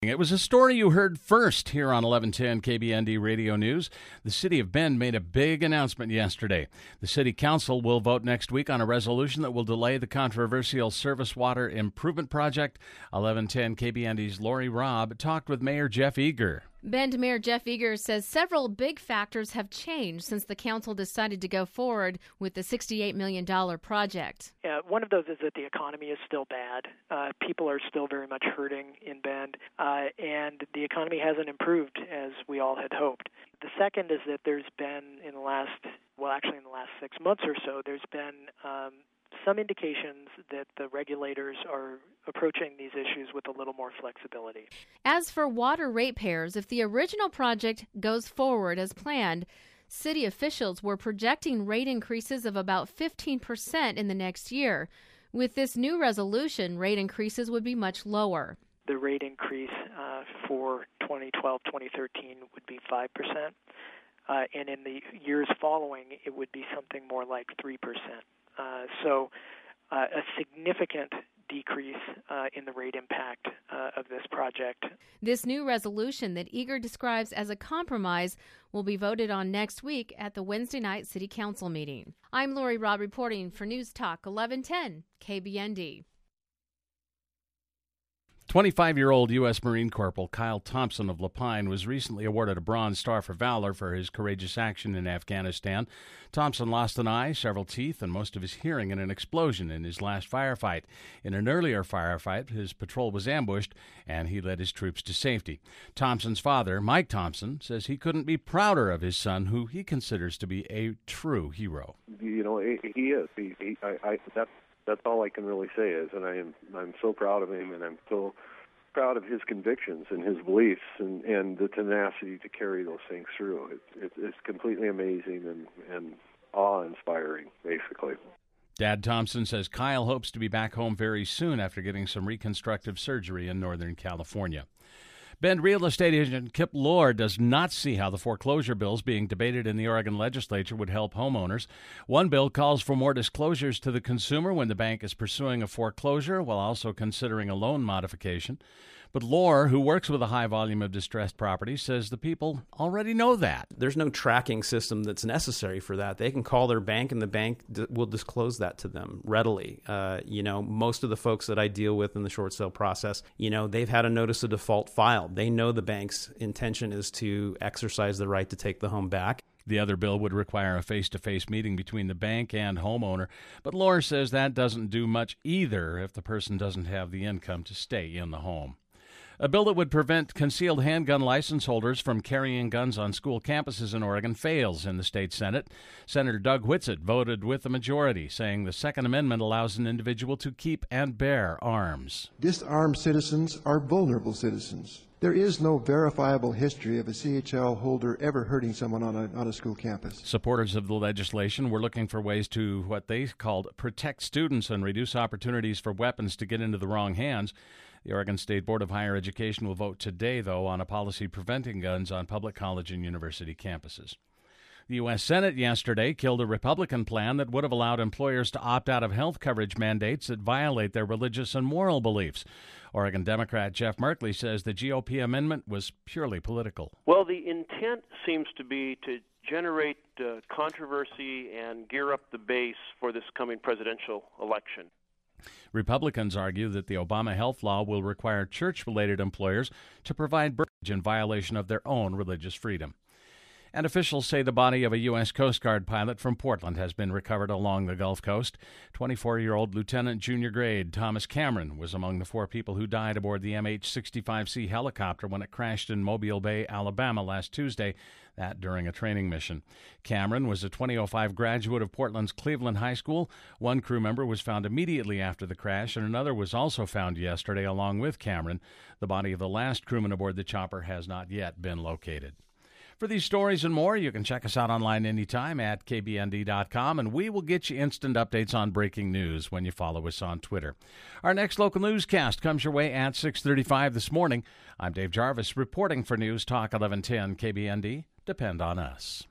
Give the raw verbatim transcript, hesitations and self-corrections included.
It was a story you heard first here on eleven ten K B N D Radio News. The City of Bend made a big announcement yesterday. The City Council will vote next week on a resolution that will delay the controversial Service Water Improvement Project. eleven ten K B N D's Lori Robb talked with Mayor Jeff Eager. Bend Mayor Jeff Eager says several big factors have changed since the council decided to go forward with the sixty-eight million dollars project. Yeah, one of those is that the economy is still bad. Uh, people are still very much hurting in Bend, uh, and the economy hasn't improved as we all had hoped. The second is that there's been in the last, well, actually in the last six months or so, there's been um, some indications that the regulators are approaching these issues with a little more flexibility. As for water ratepayers, if the original project goes forward as planned, city officials were projecting rate increases of about fifteen percent in the next year. With this new resolution, rate increases would be much lower. The rate increase uh, for twenty twelve twenty thirteen would be five percent, uh, and in the years following, it would be something more like three percent. Uh, so uh, a significant decrease uh, in the rate impact uh, of this project. This new resolution that Eager describes as a compromise will be voted on next week at the Wednesday night City Council meeting. I'm Lori Robb reporting for News Talk eleven ten K B N D. twenty-five-year-old U S Marine Corporal Kyle Thompson of Lapine was recently awarded a Bronze Star for Valor for his courageous action in Afghanistan. Thompson lost an eye, several teeth, and most of his hearing in an explosion in his last firefight. In an earlier firefight, his patrol was ambushed, and he led his troops to safety. Thompson's father, Mike Thompson, says he couldn't be prouder of his son, who he considers to be a true hero. You know, he, he is. He, he, I, I, that's That's all I can really say is, and I am I'm so proud of him, and I'm so proud of his convictions and his beliefs and, and the tenacity to carry those things through. It, it, it's completely amazing and, and awe-inspiring, basically. Dad Thompson says Kyle hopes to be back home very soon after getting some reconstructive surgery in Northern California. Bend real estate agent Kip Lohr does not see how the foreclosure bills being debated in the Oregon legislature would help homeowners. One bill calls for more disclosures to the consumer when the bank is pursuing a foreclosure while also considering a loan modification. But Lohr, who works with a high volume of distressed properties, says the people already know that. There's no tracking system that's necessary for that. They can call their bank, and the bank d- will disclose that to them readily. Uh, you know, most of the folks that I deal with in the short sale process, you know, they've had a notice of default filed. They know the bank's intention is to exercise the right to take the home back. The other bill would require a face-to-face meeting between the bank and homeowner, but Lohr says that doesn't do much either if the person doesn't have the income to stay in the home. A bill that would prevent concealed handgun license holders from carrying guns on school campuses in Oregon fails in the state Senate. Senator Doug Whitsitt voted with the majority, saying the Second Amendment allows an individual to keep and bear arms. Disarmed citizens are vulnerable citizens. There is no verifiable history of a C H L holder ever hurting someone on a, on a school campus. Supporters of the legislation were looking for ways to, what they called, protect students and reduce opportunities for weapons to get into the wrong hands. The Oregon State Board of Higher Education will vote today, though, on a policy preventing guns on public college and university campuses. The U S Senate yesterday killed a Republican plan that would have allowed employers to opt out of health coverage mandates that violate their religious and moral beliefs. Oregon Democrat Jeff Merkley says the G O P amendment was purely political. Well, the intent seems to be to generate uh, controversy and gear up the base for this coming presidential election. Republicans argue that the Obama health law will require church-related employers to provide coverage in violation of their own religious freedom. And officials say the body of a U S Coast Guard pilot from Portland has been recovered along the Gulf Coast. twenty-four-year-old Lieutenant Junior Grade Thomas Cameron was among the four people who died aboard the M H sixty-five C helicopter when it crashed in Mobile Bay, Alabama last Tuesday, that during a training mission. Cameron was a twenty oh five graduate of Portland's Cleveland High School. One crew member was found immediately after the crash, and another was also found yesterday along with Cameron. The body of the last crewman aboard the chopper has not yet been located. For these stories and more, you can check us out online anytime at k b n d dot com, and we will get you instant updates on breaking news when you follow us on Twitter. Our next local newscast comes your way at six thirty-five this morning. I'm Dave Jarvis reporting for News Talk eleven ten K B N D. Depend on us.